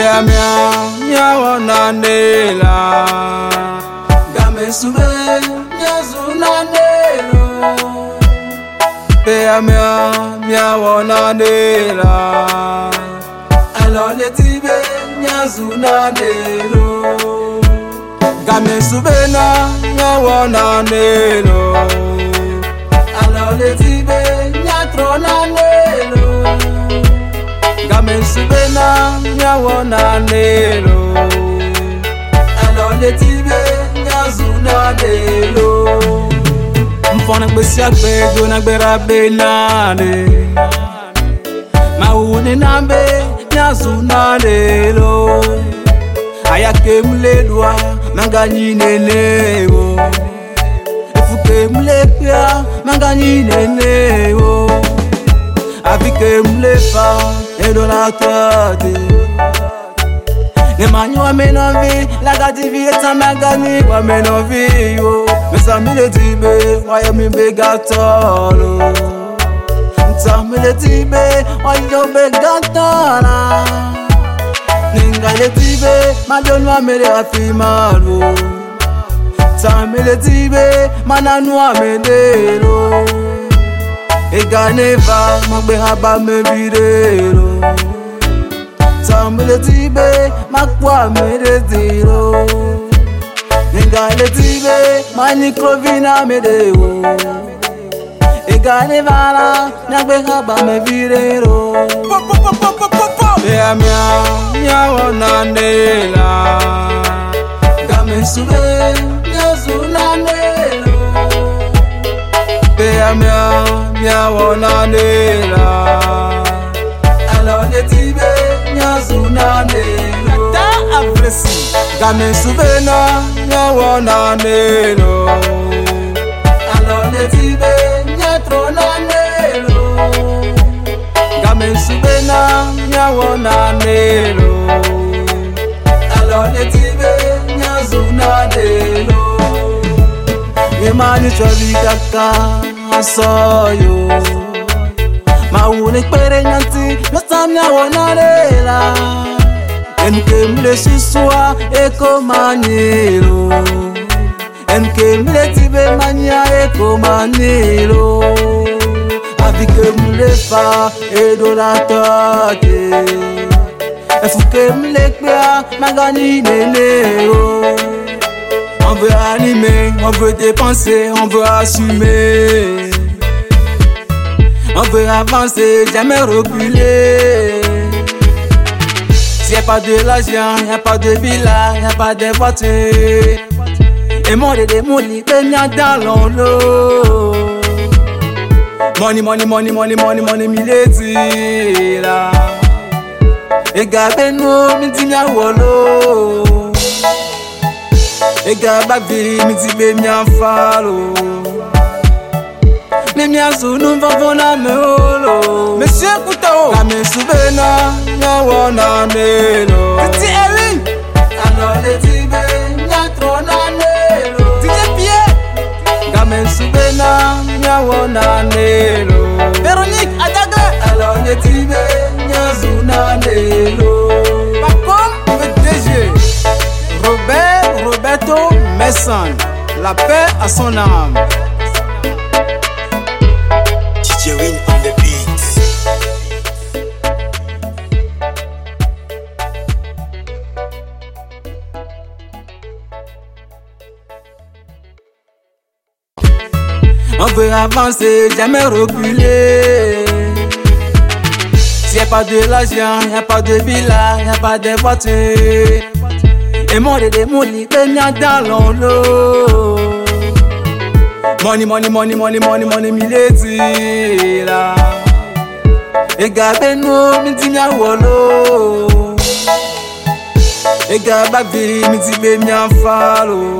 Bea mia wana nela Game sube zuna nelo Bea mia wana nela Alors les tibe zuna nelo Game sube wana nelo Alors les tibe trona nelo Game sube wana nelo Alors les tibe zuna nelo Mfona kbesia kbedo na gbera benane Maune nambe zuna nelo Ayake mledwa manganyi nenewo Efuke mlepia manganyi nenewo Avike mlefa edolatrade Nemanyi wa menovi Lagati vieta magani wa menovi yo Mesamile tibe wa yemi begatolo Ntamile tibe wa yobe gatana Ningale tibe madonu wa mele afimalo Tamile tibe mananu wa medelo Eganeva magbe haba mevirelo Tamile tibe makwa medeziro Engale tibe mani krovina medeo Eganeva la magbe haba mevirelo Bea mia wana nela Game sube zuna nelo Bea mia wana nela Alors les tibe zuna nelo Ta avresi Game sube wana nelo Alors les tibe trona nelo Game sube wana nelo Alors les tibe zuna nelo Emani choli kaka asoyo Maune kwere nyanti Yosamya wana lela Enke mle shiswa eko manilo Enke mle tibe manya eko manilo Avike mle fa edolatate Efuke mle kwea magani neneo On veut animer, on veut dépenser, on veut assumer. On veut avancer, jamais reculer. S'il n'y a pas de l'argent, il n'y a pas de villa, il n'y a pas de voiture. Et mon démoli, baignant dans l'eau. Money, money, money, money, money, money, mileti là. Et gardez-nous, m'indigna wolo. Ega babi mitibe mia falo Ne mia sunu vavona meolo Monsieur Koutao Game sube wana nelo Titi Erin Alors les tibe trona nelo DJ Pierre Game sube wana nelo Véronique Adaga Alors les tibe zuna nelo Pacom PDG Roberto Messon, la paix à son âme. DJ Win on the beat. On veut avancer, jamais reculer. S'il n'y a pas de l'argent, il n'y a pas de villa, il n'y a pas de voiture. Et mon démoli baignant dans l'eau. Money, money, money, money, money, money, mileti là. Et gardez-nous, m'indigna wolo. Et garbabi, m'indigna mia falo.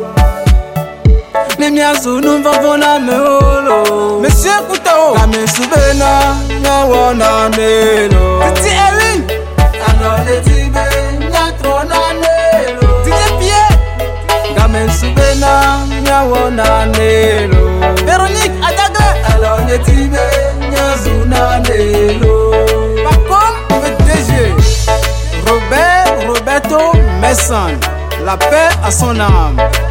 Ne mia sunu vavona meolo. Monsieur Koutao Game sube wana nelo Titi Erin Alors les tibe trona nelo DJ Pierre Game sube wana nelo Véronique Adaga Alors les tibe zuna nelo Pacom PDG Robert La paix à son âme.